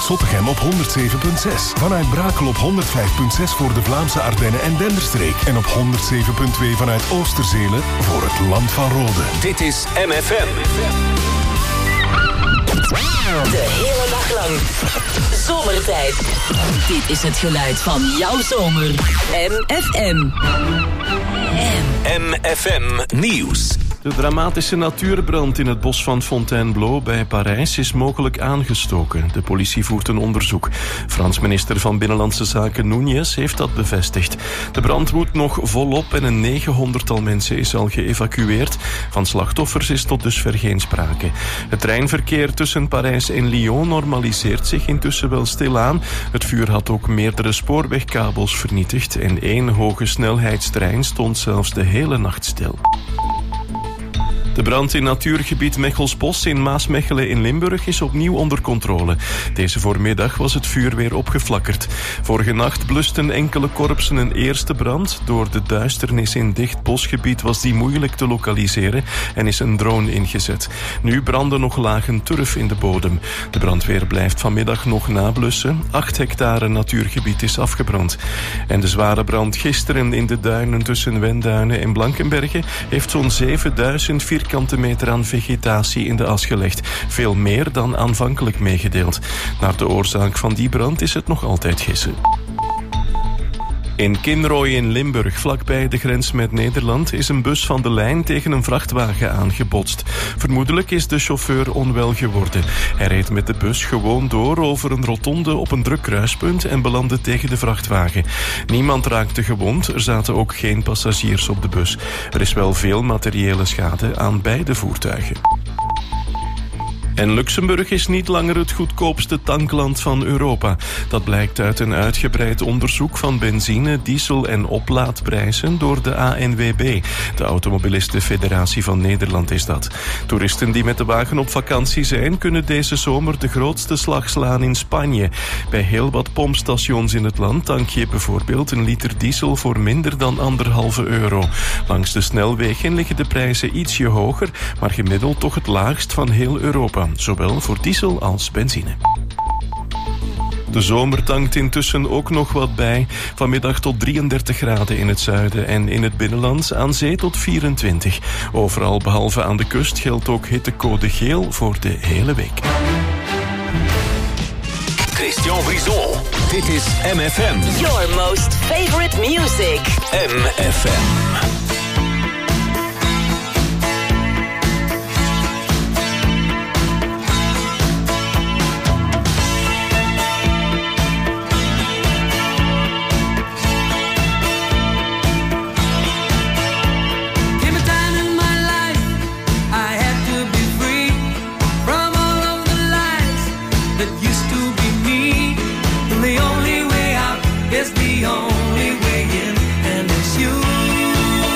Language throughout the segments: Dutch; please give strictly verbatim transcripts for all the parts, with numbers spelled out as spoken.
vanuit Zottegem op honderd zeven komma zes. Vanuit Brakel op honderd vijf komma zes voor de Vlaamse Ardennen en Denderstreek. En op honderd zeven komma twee vanuit Oosterzelen voor het Land van Rode. Dit is M F M. De hele dag lang. Zomertijd. Dit is het geluid van jouw zomer. M F M. M F M Nieuws. De dramatische natuurbrand in het bos van Fontainebleau bij Parijs is mogelijk aangestoken. De politie voert een onderzoek. Frans minister van Binnenlandse Zaken Núñez heeft dat bevestigd. De brand woedt nog volop en een negenhonderdtal mensen is al geëvacueerd. Van slachtoffers is tot dusver geen sprake. Het treinverkeer tussen Parijs en Lyon normaliseert zich intussen wel stilaan. Het vuur had ook meerdere spoorwegkabels vernietigd en één hoge snelheidstrein stond zelfs de hele nacht stil. De brand in natuurgebied Mechelsbos in Maasmechelen in Limburg is opnieuw onder controle. Deze voormiddag was het vuur weer opgeflakkerd. Vorige nacht blusten enkele korpsen een eerste brand. Door de duisternis in dicht bosgebied was die moeilijk te lokaliseren en is een drone ingezet. Nu branden nog lagen turf in de bodem. De brandweer blijft vanmiddag nog nablussen. Acht hectare natuurgebied is afgebrand. En de zware brand gisteren in de duinen tussen Wenduinen en Blankenberge heeft zo'n zevenduizend vierkante meter aan vegetatie in de as gelegd. Veel meer dan aanvankelijk meegedeeld. Naar de oorzaak van die brand is het nog altijd gissen. In Kinrooi in Limburg, vlakbij de grens met Nederland, is een bus van de lijn tegen een vrachtwagen aangebotst. Vermoedelijk is de chauffeur onwel geworden. Hij reed met de bus gewoon door over een rotonde op een druk kruispunt en belandde tegen de vrachtwagen. Niemand raakte gewond, er zaten ook geen passagiers op de bus. Er is wel veel materiële schade aan beide voertuigen. En Luxemburg is niet langer het goedkoopste tankland van Europa. Dat blijkt uit een uitgebreid onderzoek van benzine, diesel en oplaadprijzen door de A N W B. De Automobilistenfederatie van Nederland is dat. Toeristen die met de wagen op vakantie zijn, kunnen deze zomer de grootste slag slaan in Spanje. Bij heel wat pompstations in het land tank je bijvoorbeeld een liter diesel voor minder dan anderhalve euro. Langs de snelwegen liggen de prijzen ietsje hoger, maar gemiddeld toch het laagst van heel Europa. Zowel voor diesel als benzine. De zomer tankt intussen ook nog wat bij. Vanmiddag tot drieëndertig graden in het zuiden en in het binnenland, aan zee tot vierentwintig. Overal behalve aan de kust geldt ook hittecode geel voor de hele week. Christian Brison. Dit is M F M. Your most favorite music. M F M. The only way out is the only way in, and it's you.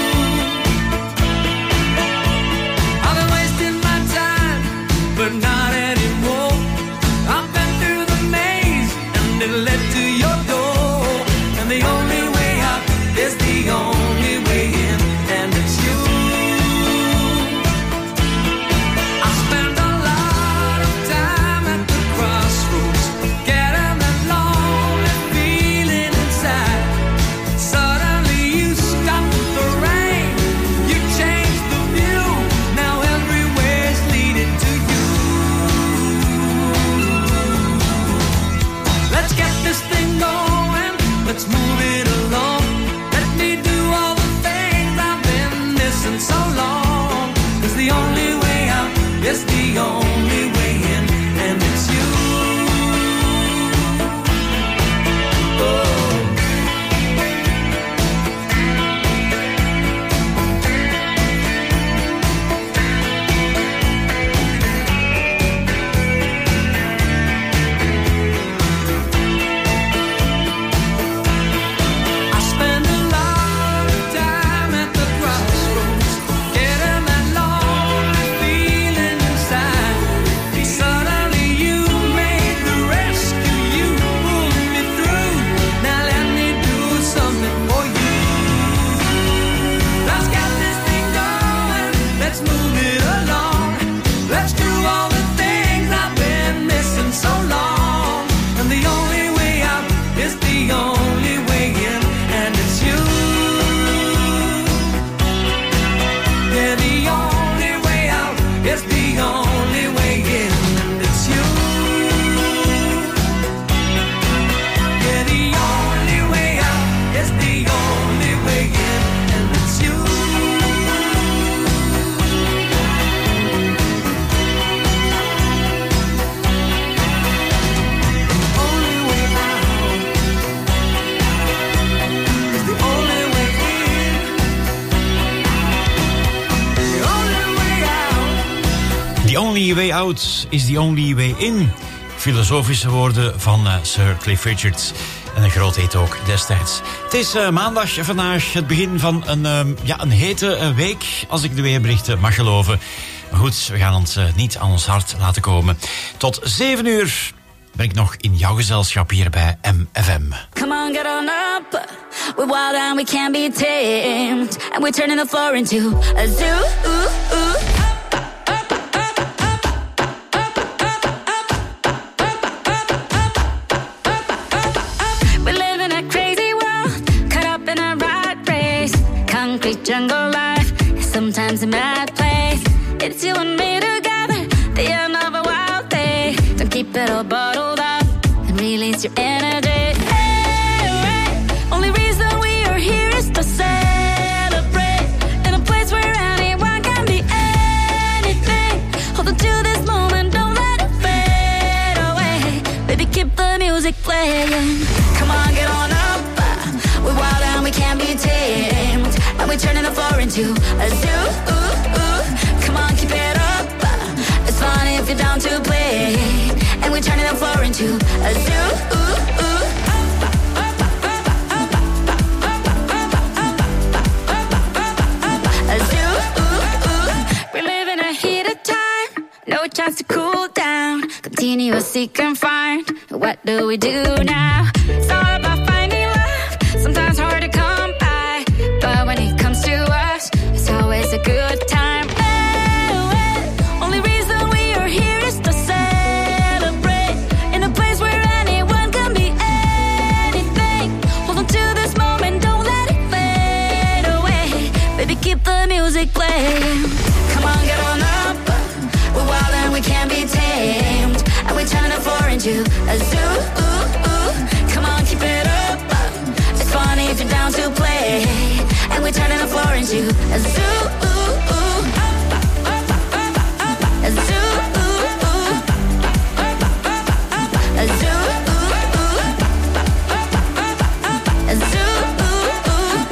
only way out is the only way in. Filosofische woorden van uh, Sir Cliff Richards. En een groot hit ook destijds. Het is uh, maandag vandaag, het begin van een, uh, ja, een hete uh, week, als ik de weerberichten mag geloven. Maar goed, we gaan ons uh, niet aan ons hart laten komen. Tot zeven uur ben ik nog in jouw gezelschap hier bij M F M. Come on, get on up. We're wild and we can't be tamed. And we're turning the floor into a zoo. Ooh, ooh. Jungle life, sometimes a mad place. It's you and me together, the end of a wild day. Don't keep it all bottled up and release your energy. Hey, hey. Only reason we are here is to celebrate in a place where anyone can be anything. Hold on to this moment, don't let it fade away. Baby, keep the music playing. Come on, get on up. We're wild and we can't be tamed. And we're turning the floor into a zoo. Ooh, ooh. Come on, keep it up. It's fun if you're down to play. And we're turning the floor into a zoo. Ooh, ooh. A zoo. Ooh, ooh. We're living a heated time. No chance to cool down. Continue seek and find. What do we do now? It's all about finding love. Sometimes hard to come by. But when it comes to us, it's always a good time. Oh, oh. Only reason we are here is to celebrate in a place where anyone can be anything. Hold on to this moment, don't let it fade away. Baby, keep the music playing. Come on, get on up. We're wild and we can't be tamed. And we're turning the floor into a zoo. Ooh, ooh. Come on, keep it up. It's funny if you're down to play. And we're turning the floor into a zoo. Ooh, ooh. A zoo. Ooh, ooh. A zoo. Ooh, ooh. A zoo. Ooh, ooh.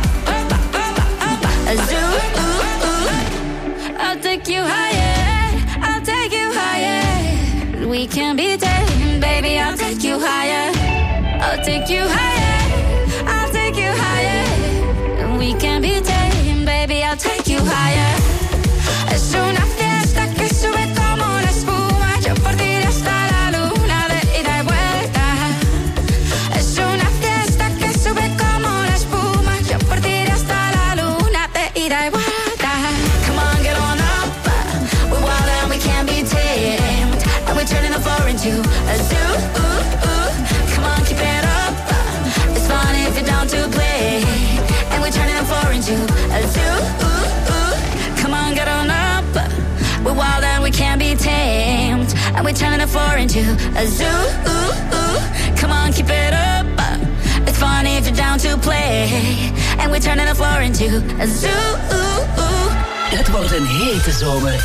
A zoo. Ooh, ooh. I'll take you higher. I'll take you higher. We can be tamed, baby. I'll take you higher. I'll take you higher. I'll take you higher. We can be tamed, baby. I'll take you higher. Es una fiesta que sube como una espuma. Yo por ti hasta la luna de ida y vuelta. Es una fiesta que sube como una espuma. Yo por ti hasta la luna de ida y vuelta. Come on, get on up. We're wild and we can't be tamed. And we're turning the floor into a zoo. Ooh, ooh. Come on, keep it up. It's fun if you're down to play. And we're turning the floor into a zoo. Ooh, ooh. Come on, get on up. We're wild and we can't be tamed. And we're turning the floor into a zoo. Ooh, ooh. Come on, keep it up. It's fun if you're down to play. And we're turning the floor into a zoo. Ooh, ooh. Het wordt een hete zomer.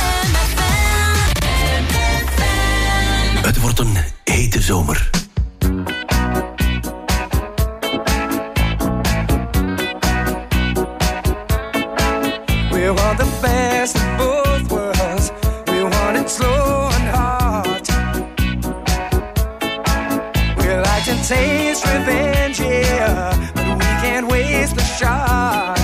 Het wordt een hete zomer. We want the best of both worlds. We want it slow and hard. We like to taste revenge, yeah, but we can't waste the shot.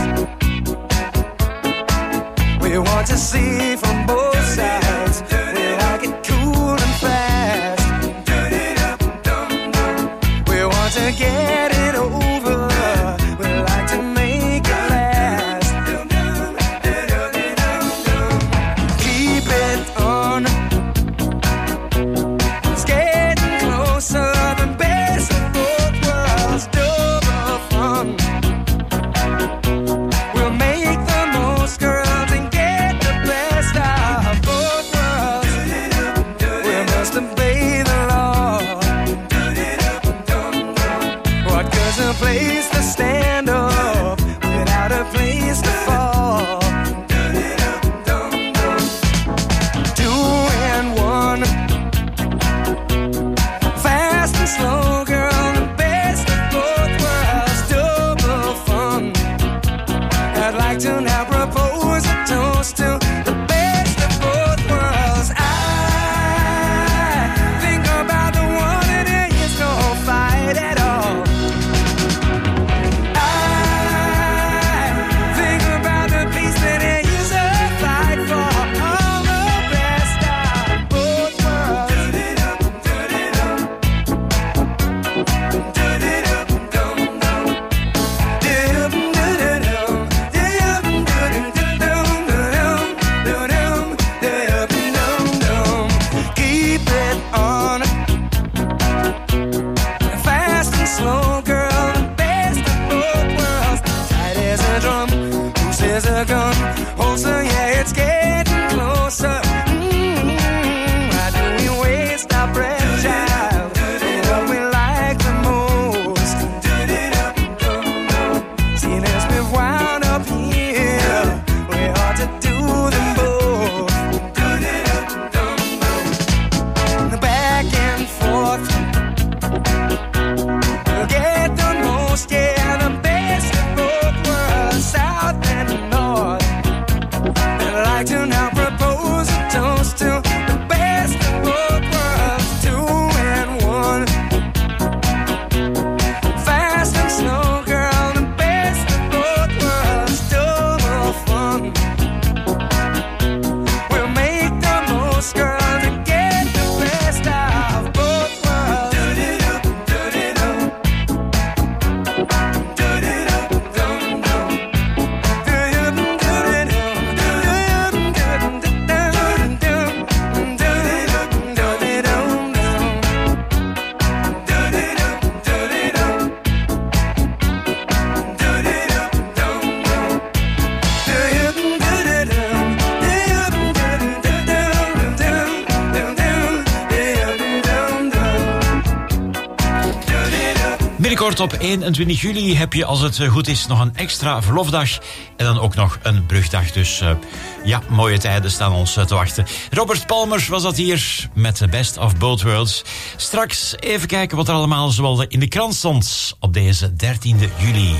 We want to see from both sides. We like it cool and fast. We want to get it over. We like to make it last. Keep it on. It's getting closer, the best of both worlds. get on. Fast and slow, girl, the best of both worlds. Tight as a drum, who says a gun? Also, yeah, it's getting closer. Mm-hmm. Why do we waste our breath, child? What we like the most. Seeing as we've wound up here, we ought to do them both. Back and forth, we'll get the most, yeah, the best of both worlds, south and north. I'd like to now propose a toast to the best of both worlds, two and one. Fast and slow, girl, the best of both worlds, double fun. We'll make the most, girl, to get the best of both worlds. Binnenkort op eenentwintig juli heb je, als het goed is, nog een extra verlofdag. En dan ook nog een brugdag. Dus uh, ja, mooie tijden staan ons uh, te wachten. Robert Palmer was dat hier met The Best of Both Worlds. Straks even kijken wat er allemaal zoal in de krant stond op deze dertiende juli.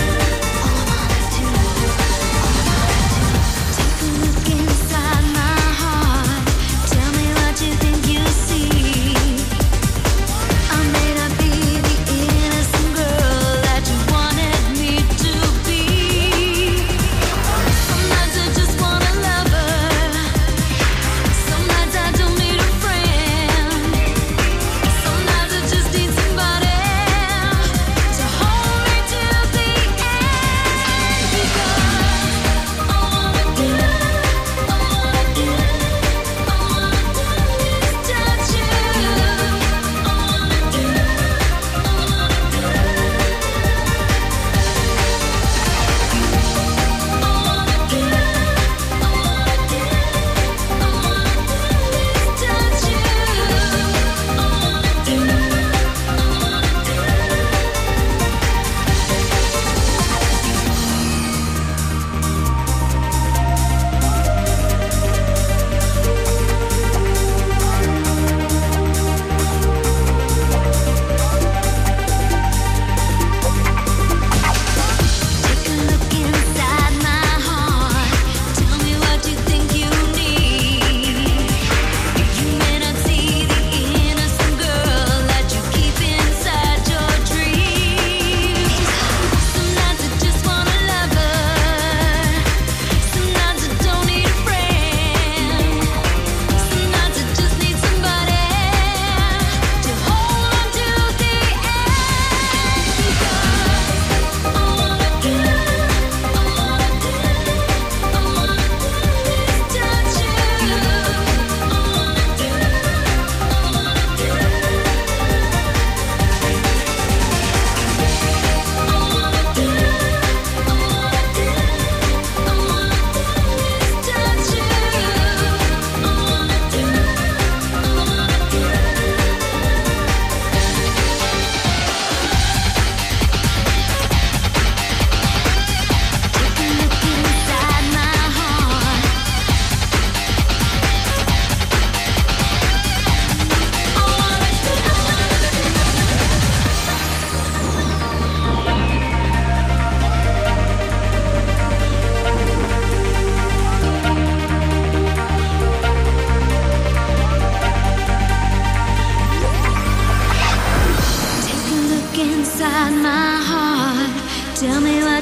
Take a look inside my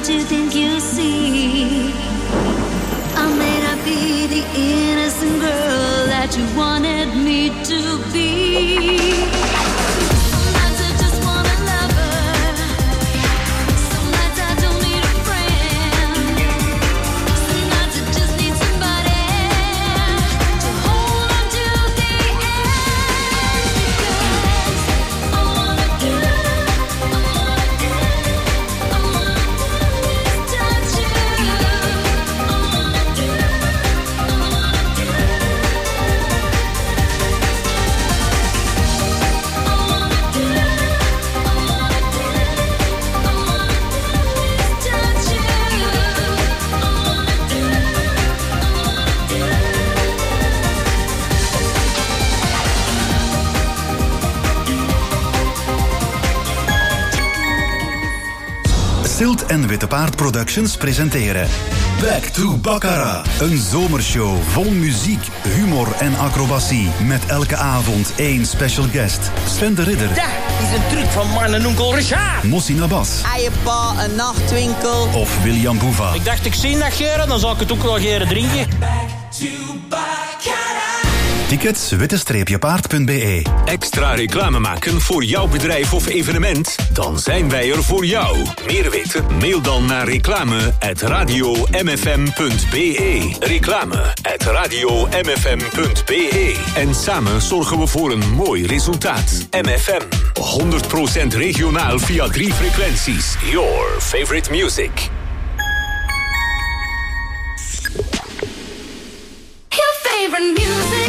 what you think you see. I may not be the innocent girl that you wanted me to be. Silt en Witte Paard Productions presenteren Back to Baccarat. Een zomershow vol muziek, humor en acrobatie. Met elke avond één special guest. Sven de Ridder. Dat is een truc van man en onkel Richard. Mossina Bas. Eierpa, een nachtwinkel. Of William Boeva. Ik dacht, ik zie dat geren, dan zal ik het ook wel geren drinken. Tickets witte-paard punt b e. Extra reclame maken voor jouw bedrijf of evenement? Dan zijn wij er voor jou. Meer weten? Mail dan naar reclame at radio m f m punt b e. Reclame at radio m f m punt b e. En samen zorgen we voor een mooi resultaat. M F M, honderd procent regionaal via drie frequenties. Your favorite music. Your favorite music.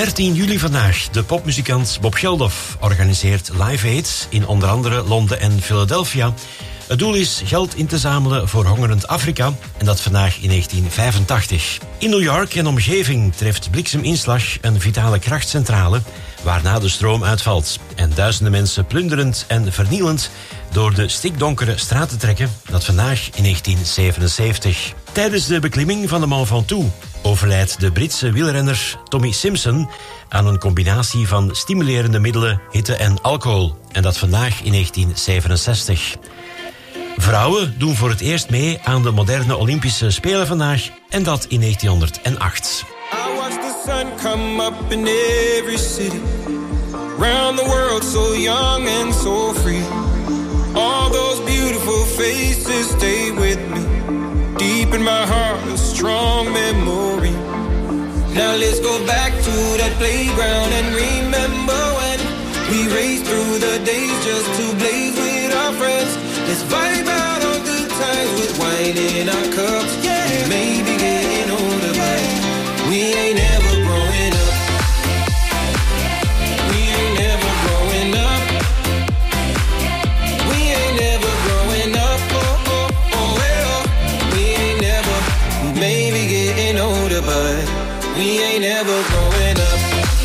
dertien juli vandaag. De popmuzikant Bob Geldof organiseert Live Aid in onder andere Londen en Philadelphia. Het doel is geld in te zamelen voor hongerend Afrika en dat vandaag in negentien vijfentachtig. In New York en omgeving treft blikseminslag een vitale krachtcentrale waarna de stroom uitvalt en duizenden mensen plunderend en vernielend door de stikdonkere straten trekken, dat vandaag in negentien zevenenzeventig. Tijdens de beklimming van de Mont Ventoux overlijdt de Britse wielrenner Tommy Simpson aan een combinatie van stimulerende middelen, hitte en alcohol, en dat vandaag in negentien zevenenzestig. Vrouwen doen voor het eerst mee aan de moderne Olympische Spelen vandaag, en dat in negentienhonderdacht. I watch the sun come up in every city, round the world so young and so free. All those beautiful faces stay with me, deep in my heart a strong memory. Now let's go back to that playground and remember when we raced through the days just to blaze with our friends. Let's vibe out on good times with wine in our cups. Yeah, we may be getting older, but we ain't ever growing up. We ain't never growing up. We ain't never growing up. Oh, oh, oh, well, we ain't never. We may be getting older, but we ain't ever growing up.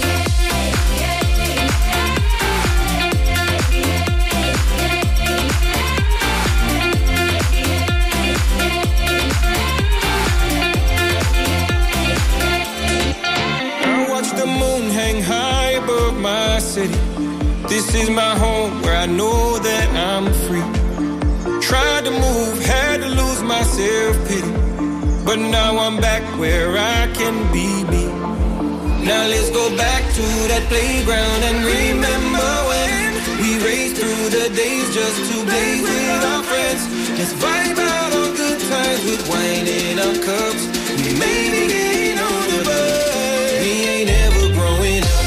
My city, this is my home where I know that I'm free. Tried to move, had to lose my self-pity, but now I'm back where I can be me. Now let's go back to that playground and remember when we raced through the days just to blaze with our friends. Let's vibe out on good times with wine in our cups. We may be getting older, but we ain't ever growing up.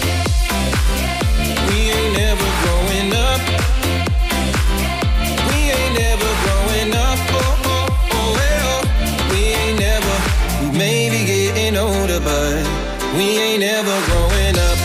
Never growing up. We ain't never growing up. Oh, oh, oh, well, we ain't never. We may be getting older, but we ain't never growing up.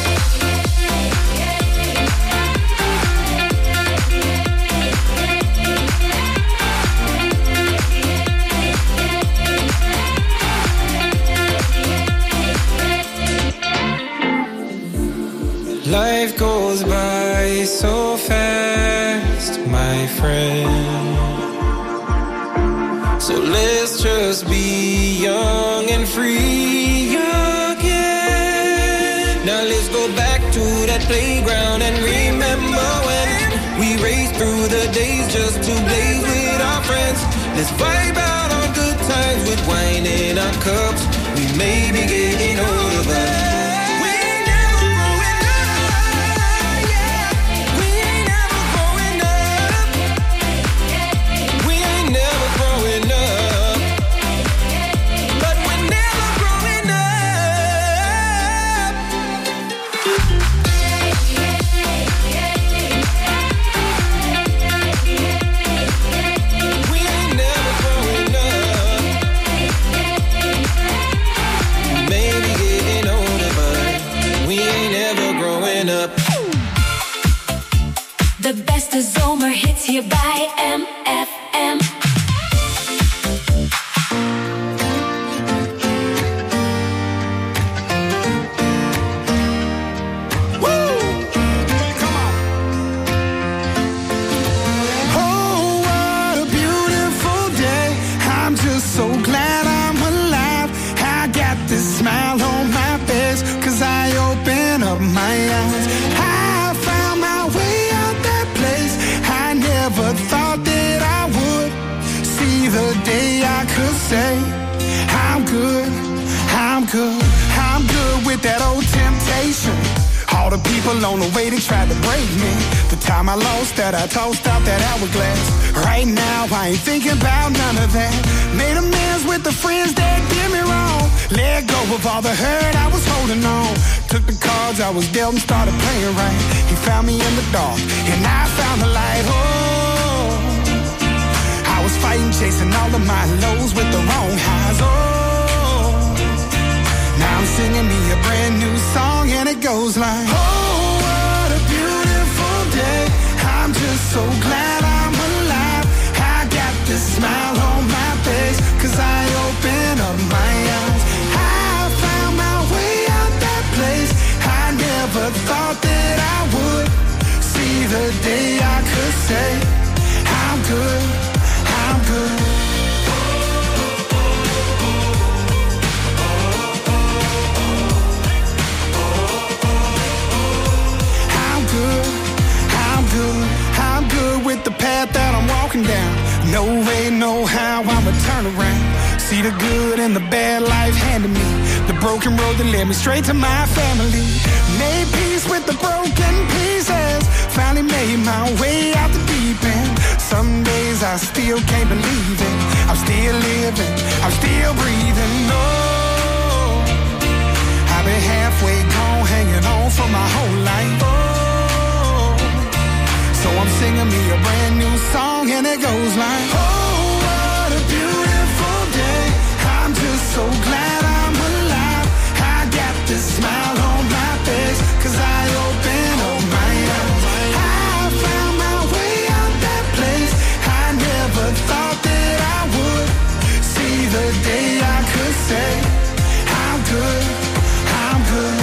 Life goes by so fast, my friend. So let's just be young and free again. Now let's go back to that playground and remember when we raced through the days just to blaze with our friends. Let's vibe out on good times with wine in our cups. We may be getting older, but de beste zomerhits hier bij M F M. Say, I'm good, I'm good, I'm good with that old temptation. All the people on the way, they tried to break me. The time I lost that, I tossed out that hourglass. Right now, I ain't thinking about none of that. Made amends with the friends that did me wrong. Let go of all the hurt I was holding on. Took the cards I was dealt and started playing right. He found me in the dark, and I found the light. Oh, I was fighting, chasing all of my lows with the wrong highs. Oh, now I'm singing me a brand new song and it goes like, oh, what a beautiful day. I'm just so glad I'm alive. I got this smile on my face, cause I open up my eyes. I found my way out that place. I never thought that I would see the day I could say, I'm good, I'm good. I'm good with the path that I'm walking down. No way, no how, I'ma turn around. See the good and the bad life handed me. The broken road that led me straight to my family. Made peace with the broken pieces. Finally made my way out the deep end. Some days I still can't believe it. I'm still living, I'm still breathing. Oh, I've been halfway gone, hanging on for my whole life. Oh, so I'm singing me a brand new song and it goes like, oh, what a beautiful day. I'm just so glad I'm alive. I got this smile on my face, cause I open up my eyes. I found my way out that place. I never thought that I would see the day I could say, I'm good, I'm good.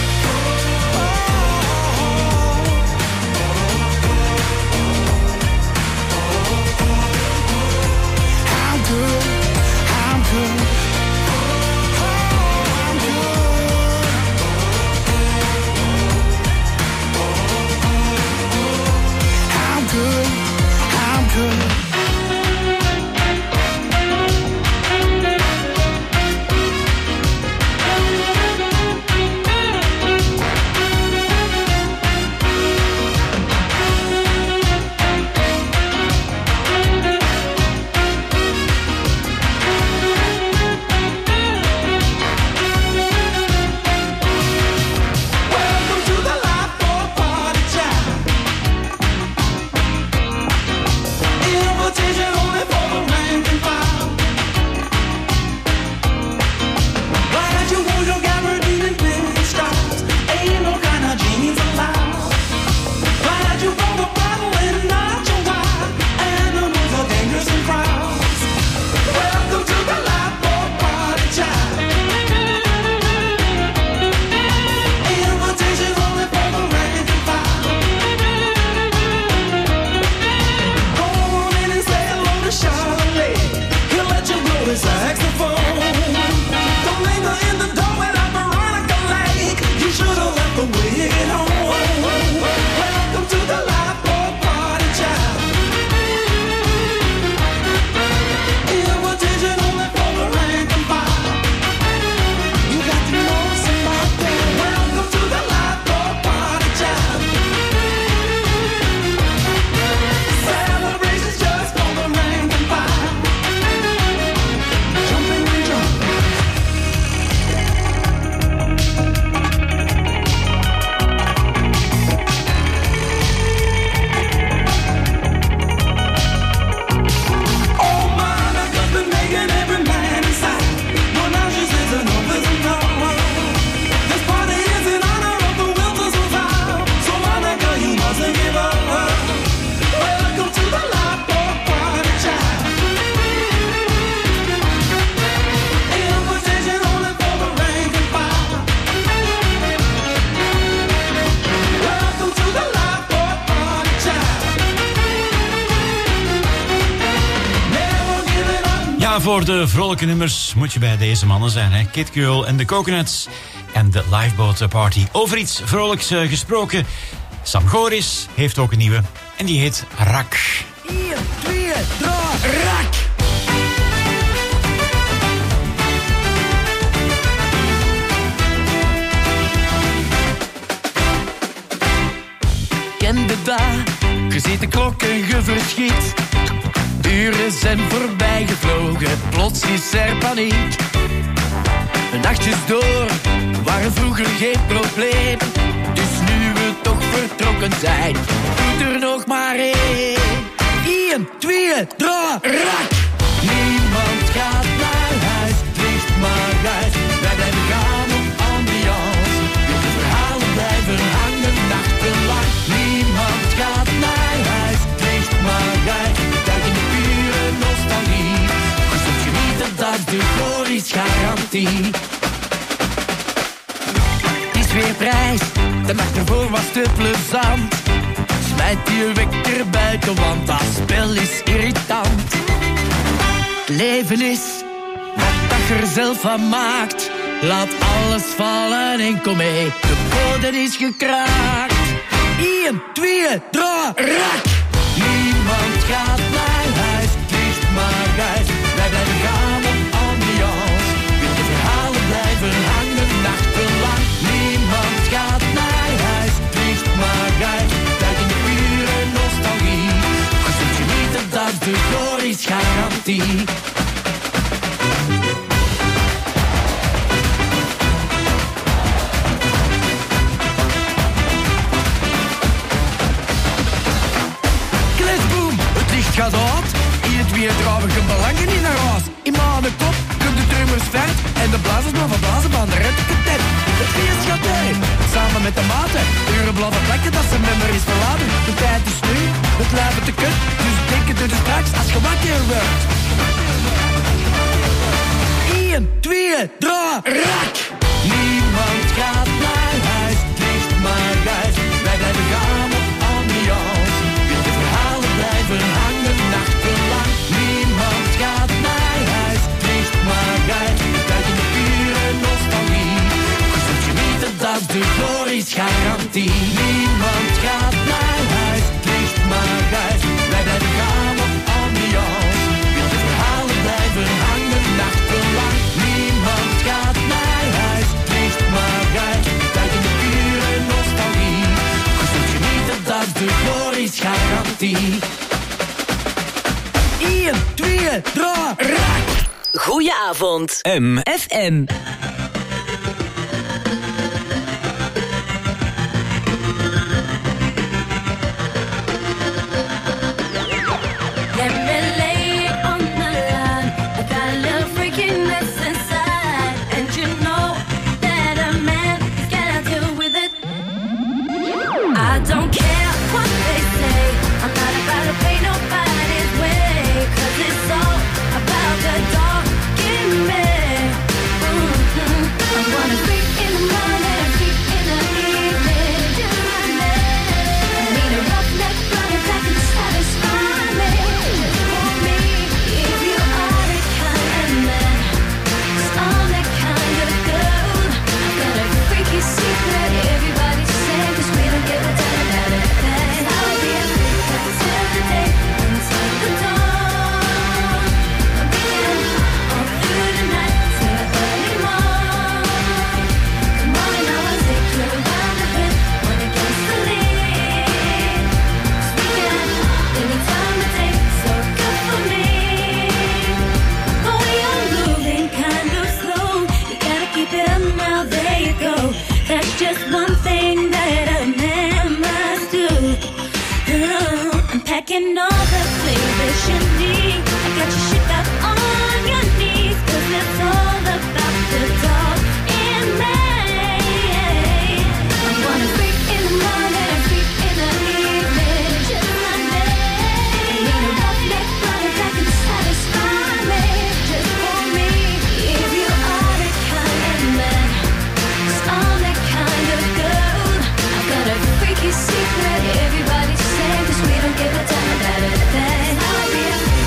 Voor de vrolijke nummers moet je bij deze mannen zijn, hè? Kid Creole en de Coconuts en de Lifeboat Party. Over iets vrolijks uh, gesproken. Sam Goris heeft ook een nieuwe en die heet Rak. één, twee, drie, Rak! Ken de dag, je ziet de klok en je verschiet. Uren zijn voorbij gevlogen, plots is er paniek. Nachtjes door waren vroeger geen probleem. Dus nu we toch vertrokken zijn, doet er nog maar één. één, twee, drie, Rak! Niemand gaat naar huis, het licht maar uit. Wij blijven gaan op garantie. Het is weer prijs, de nacht ervoor was te plezant. Smijt je wekker buiten, want dat spel is irritant. Het leven is wat je er zelf van maakt. Laat alles vallen en kom mee, de bodem is gekraakt. Eén, twee, drie, rak! Niemand gaat naar huis, het ligt maar thuis. Wij blijven gaan op ambiance. De verhalen blijven hangen nachtenlang. Niemand gaat naar huis, het ligt maar thuis. Duik in de pure nostalgie. Je zult genieten, dat is de glorisch garantie. Gaat uit, in het weer draven geen belangen in naar huis. In mijn kop komt de drumers ver en de blazers maar van blazen van de retteketet. Het feest gaat uit, samen met de maten. Uren blaffen plekken dat ze memmer is verlaten. De tijd is nu, het lijven te kut, dus denken er dus straks als je wakker wordt. Eén, twee, drie, rak! Niemand gaat naar huis, het ligt maar thuis. Wij blijven gaan op ambiance. De verhalen blijven hangen nachtenlang. Niemand gaat naar huis, het ligt maar thuis. Duik in de pure nostalgie. Je zult genieten, dat is de glorisch garantie. Niemand gaat naar huis, het ligt maar thuis. Wij blijven gaan op ambiance. De verhalen blijven hangen nachtenlang. Niemand gaat naar huis, het ligt maar thuis. Duik in de pure nostalgie. Je zult genieten, dat is de glorisch garantie. Eén, twee, drie, rak! Goedenavond. M. F M. Let me lay it on the line. I got a little freakiness inside, and you know that a man has got to deal with it. I don't care what they say. I'm not about to pay nobody's way, 'cause it's all about the dog in me. Mm-hmm. I wanna freak in the morning, freak in the evening. Just my name. I need a roughneck running back and satisfy me. Just for me, if you are the kind of man, 'cause I'm that kind of girl. I got a freaky secret, everybody's saying, 'cause we don't give a damn about a thing. I'll be a freak until the day, until the dawn. I'm being all through the night till early morn. Come on, now I'll take you around the bend, one against the lead. 'Cause we can, any time of day, so good for me. But we are moving kind of slow. You gotta keep it up now, there you go. That's just one thing that a man must do. Oh, I'm packing all the flavors you need. I got you shook up on your knees, 'cause it's all about the dog in me. I wanna freak in the morning, freak in the evening. Just my name. I need a roughneck running back and satisfy me. Just for me, if you are the kind of man, 'cause I'm that kind of girl. I've got a freaky secret, everybody's saying, 'cause we don't give a damn about a thing. I'll be a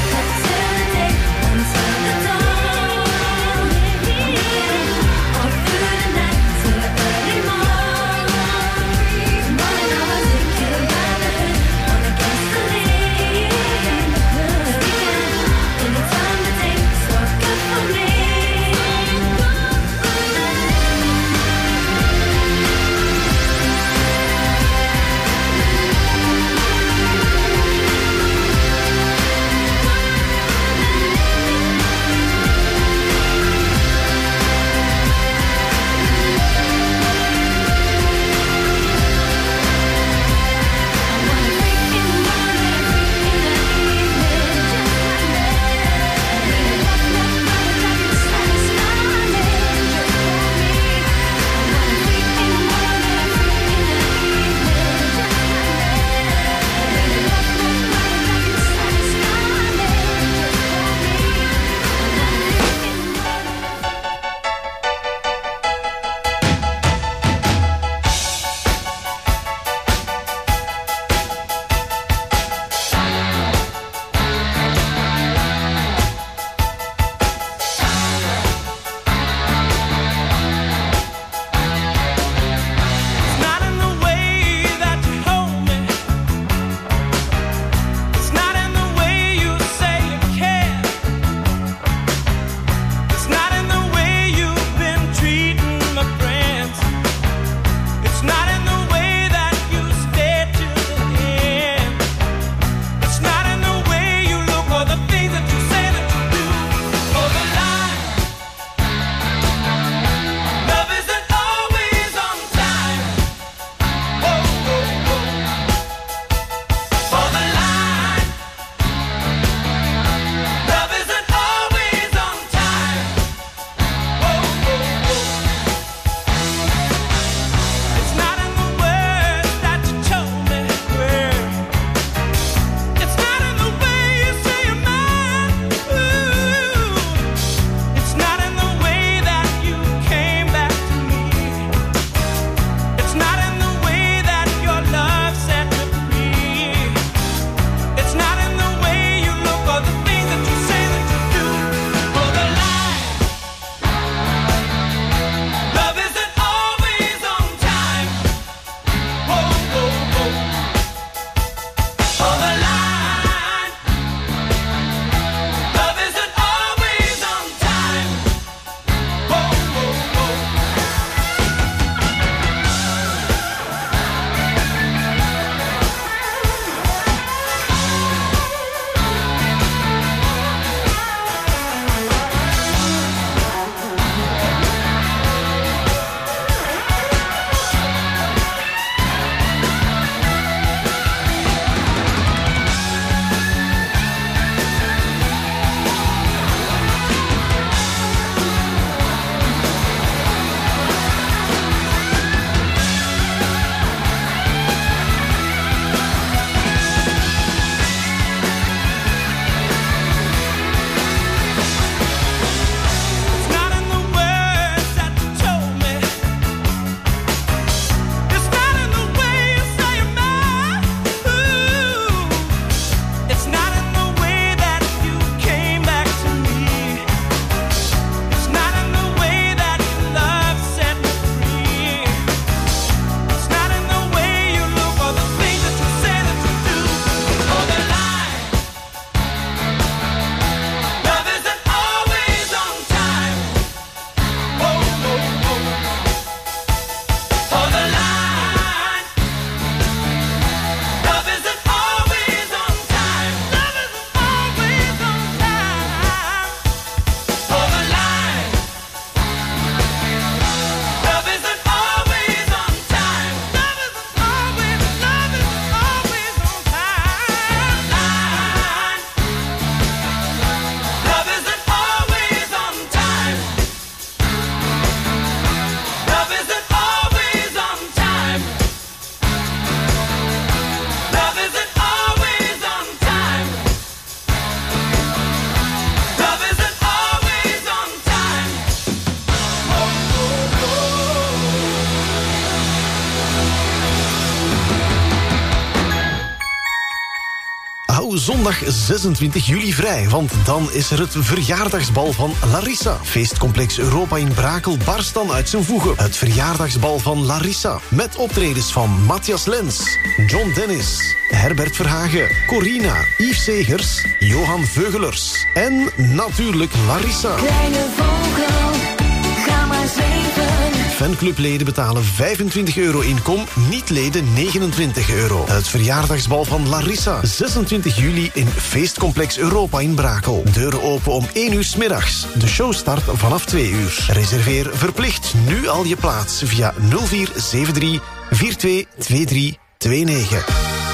zondag zesentwintig juli vrij, want dan is er het verjaardagsbal van Larissa. Feestcomplex Europa in Brakel barst dan uit zijn voegen. Het verjaardagsbal van Larissa, met optredens van Matthias Lens, John Dennis, Herbert Verhagen, Corina, Yves Segers, Johan Veugelers en natuurlijk Larissa. Kleine vogel, ga maar zweven. Fanclubleden betalen vijfentwintig euro inkom, niet-leden negenentwintig euro. Het verjaardagsbal van Larissa, zesentwintig juli in Feestcomplex Europa in Brakel. Deuren open om één uur 's middags. De show start vanaf twee uur. Reserveer verplicht nu al je plaats via nul vier zeven drie vier twee twee drie twee negen.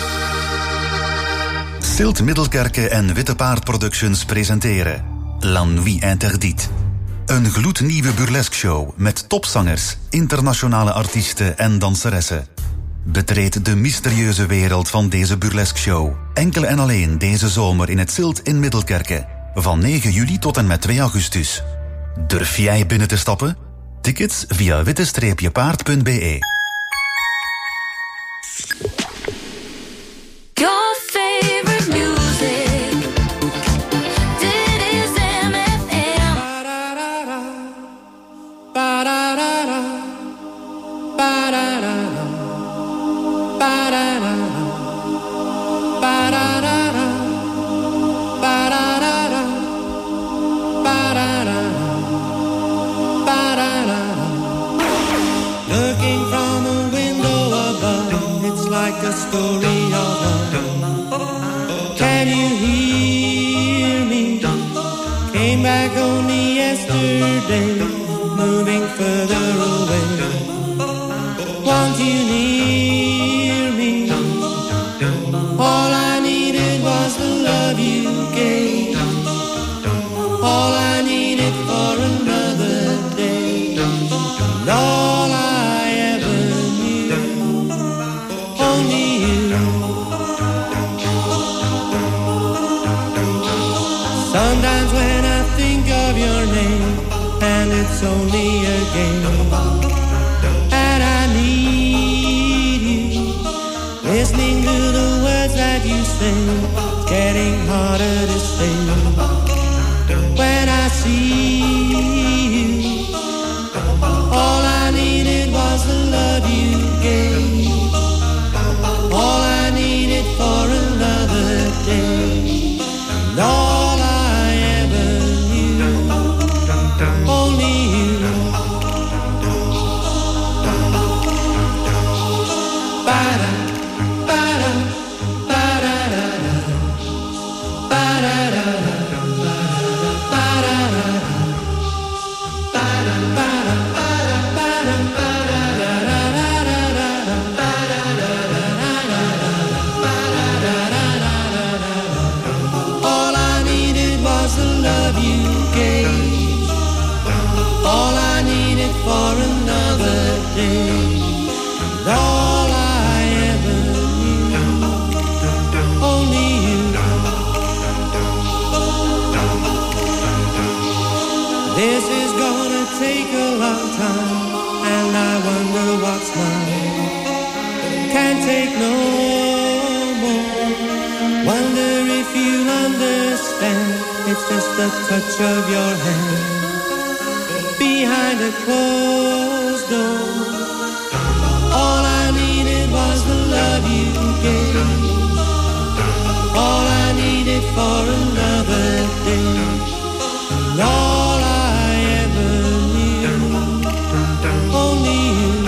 Stilt Middelkerke en Witte Paard Productions presenteren La Nuit Interdite. Een gloednieuwe burlesque-show met topzangers, internationale artiesten en danseressen. Betreed de mysterieuze wereld van deze burlesque-show. Enkel en alleen deze zomer in het Stilt in Middelkerke. Van negen juli tot en met twee augustus. Durf jij binnen te stappen? Tickets via witte paard punt b e. Your favorite music. Dit is M F M. Ba-da-da-da. Ba-da-da-da. Ba-da-da-da. Ba-da-da-da. Ba-da-da-da. Ba-da-da-da. Ba-da-da-da. Looking from a window above, it's like a story of love. Can you hear me? Came back only yesterday, moving further away. Want you near me? All I needed was the love you gave. All I needed for another day. And all I ever knew, only you. Sometimes when I think of your name, and it's only a game, and I need you, listening to the words that you say, it's getting harder to stay. When I see you, all I needed was the love you gave. All I needed for another day. And all I ever knew, only you. Ba-da, ba-da, ba-da-da-da. Ba-da-da-da. All I needed was the love you gave. All I needed for another day. And all I ever knew, only you. This is gonna take a long time, and I wonder what's mine. Can't take no more. Wonder if you'll understand. It's just the touch of your hand behind a closed door. All I needed was the love you gave. All I needed for another day. And all I ever knew, only you.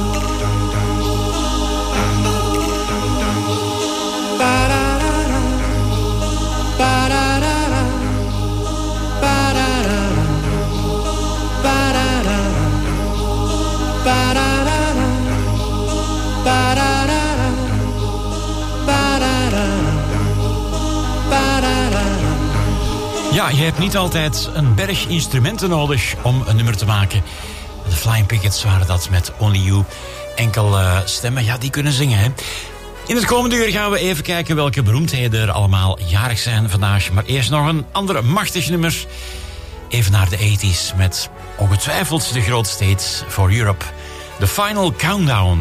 Ba-da-da-da. Ba-da-da-da. Ba-da-da-da. Ba-da-da-da. Ba-da-da-da. Ba-da-da-da. Ba-da-da-da. Ba-da-da-da. Ja, je hebt niet altijd een berg instrumenten nodig om een nummer te maken. De Flying Pickets waren dat met Only You. Enkel uh, stemmen, ja, die kunnen zingen, hè. In het komende uur gaan we even kijken welke beroemdheden er allemaal jarig zijn vandaag. Maar eerst nog een andere machtig nummer. Even naar de tachtiger met ongetwijfeld de grootste hit voor Europe. The Final Countdown.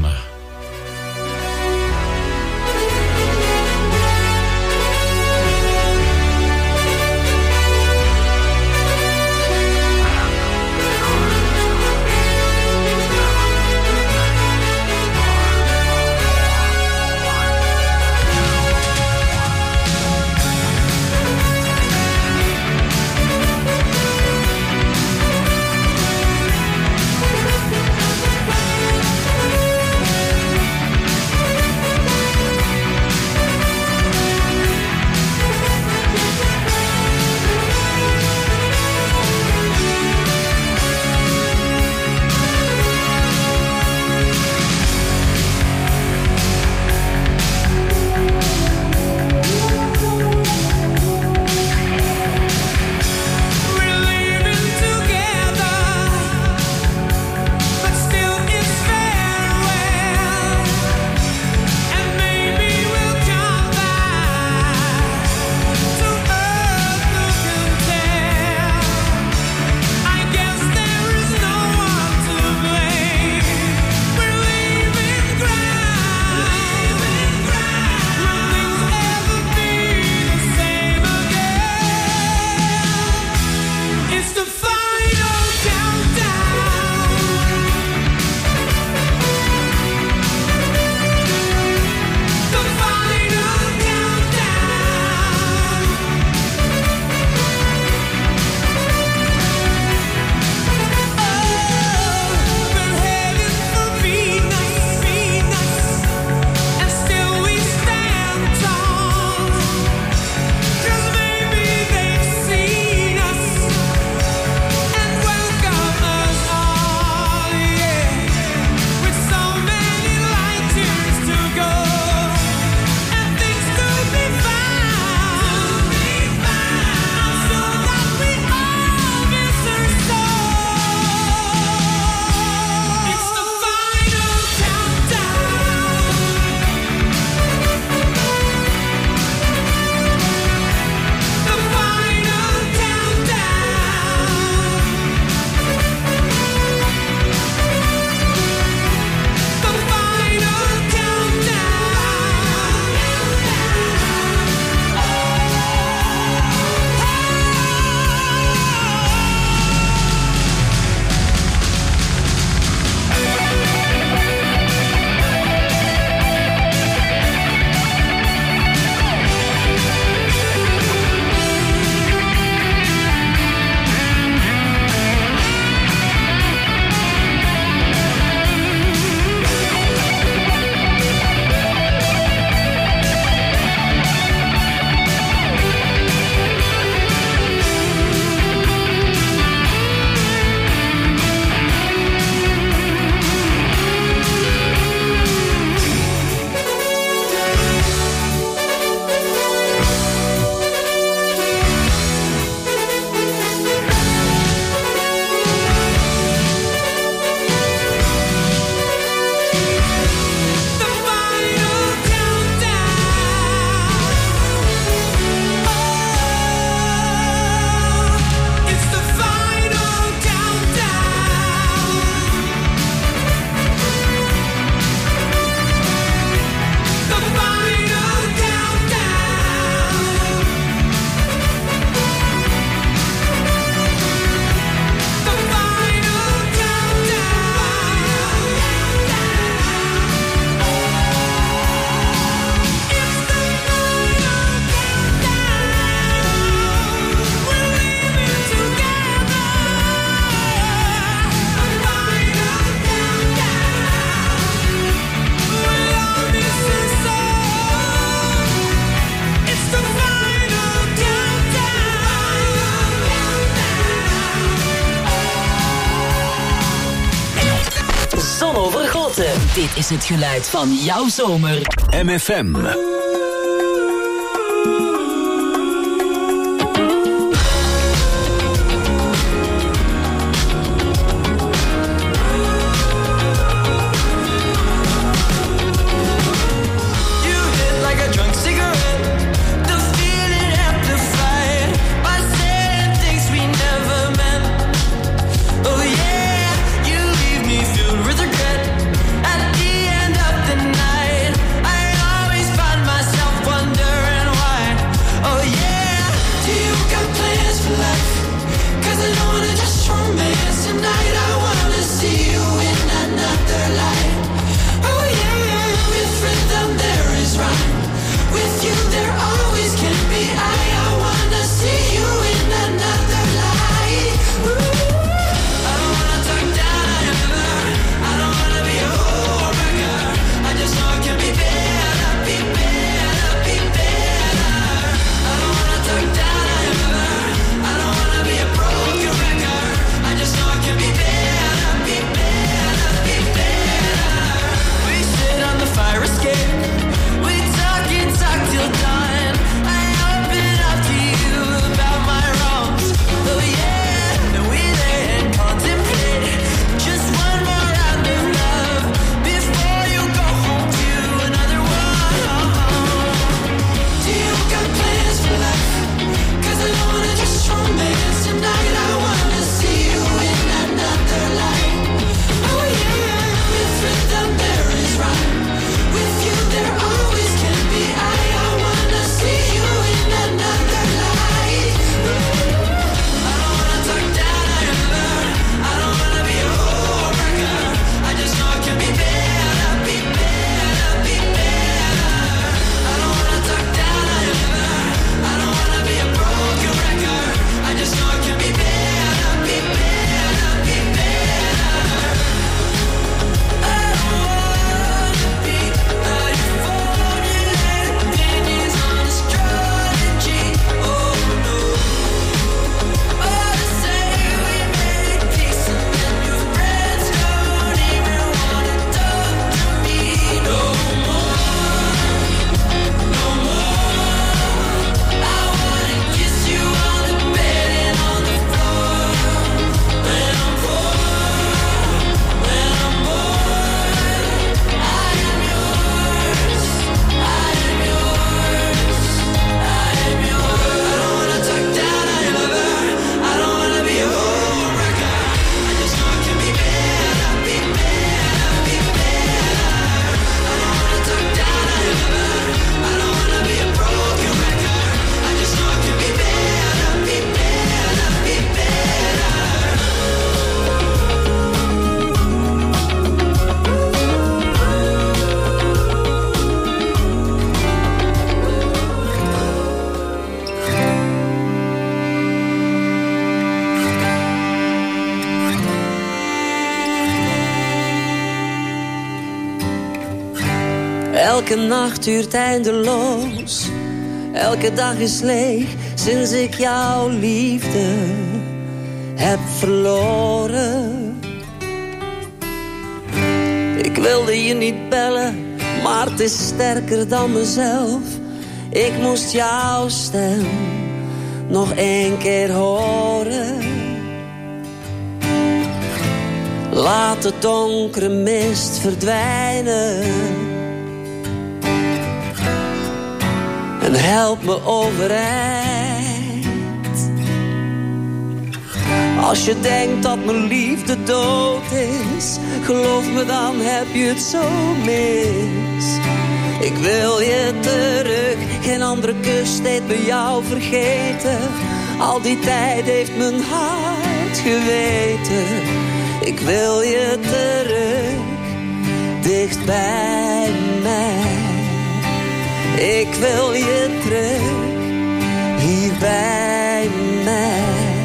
Dit is het geluid van jouw zomer. M F M. Elke nacht duurt eindeloos. Elke dag is leeg sinds ik jouw liefde heb verloren. Ik wilde je niet bellen, maar het is sterker dan mezelf. Ik moest jouw stem nog één keer horen. Laat de donkere mist verdwijnen en help me overeind. Als je denkt dat mijn liefde dood is, geloof me, dan heb je het zo mis. Ik wil je terug, geen andere kus deed bij jou vergeten. Al die tijd heeft mijn hart geweten. Ik wil je terug, dicht bij mij. Ik wil je terug, hier bij mij.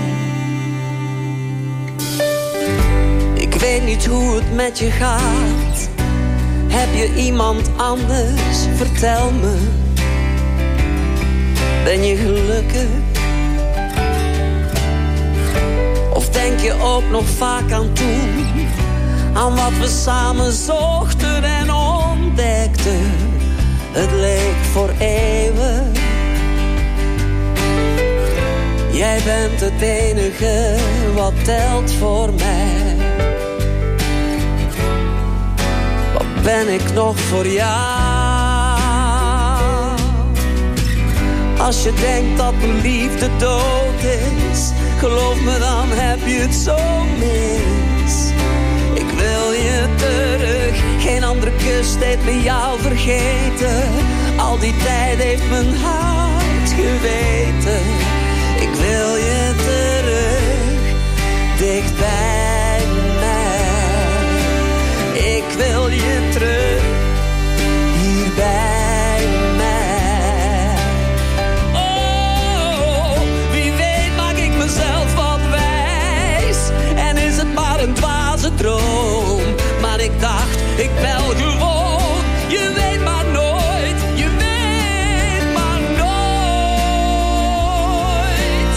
Ik weet niet hoe het met je gaat. Heb je iemand anders? Vertel me. Ben je gelukkig? Of denk je ook nog vaak aan toen, aan wat we samen zochten en ontdekten. Het leek voor eeuwig. Jij bent het enige wat telt voor mij. Wat ben ik nog voor jou? Als je denkt dat de liefde dood is, geloof me, dan heb je het zo mis. Ik wil je terug, geen andere kus deed me jou vergeten. Al die tijd heeft mijn hart geweten. Ik wil je terug, dicht bij mij. Ik wil je terug, hier bij mij. Oh, wie weet maak ik mezelf wat wijs. En is het maar een dwaze droom. Maar ik dacht, ik bel gewoon. Je weet maar nooit, je weet maar nooit.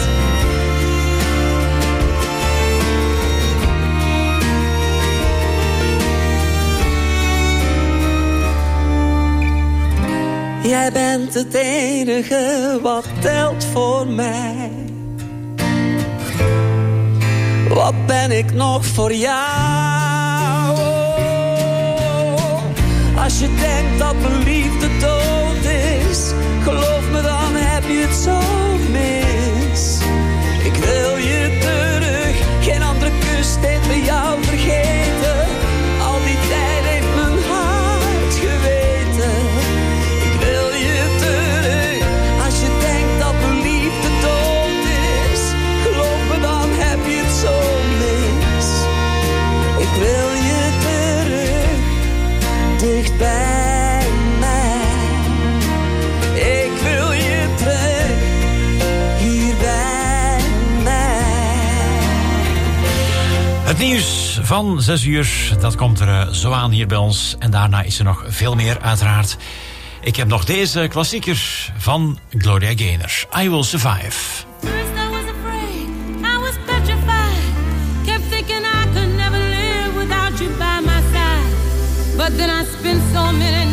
Jij bent het enige wat telt voor mij. Wat ben ik nog voor jou? Als je denkt dat mijn liefde dood is, geloof me, dan heb je het zo mis. Ik wil je terug, geen andere kus deed me jou vergeten. Al die tijd heeft mijn hart geweten. Ik wil je terug, als je denkt dat mijn liefde dood is, geloof me, dan heb je het zo mis. Ik wil je terug, dicht bij mij. Ik wil je terug, hier bij mij. Het nieuws van zes uur, dat komt er uh, zo aan hier bij ons. En daarna is er nog veel meer, uiteraard. Ik heb nog deze klassieker van Gloria Gaynor. I Will Survive. First I was afraid, I was petrified. Kept thinking I could never live without you by my side. But then I spent so many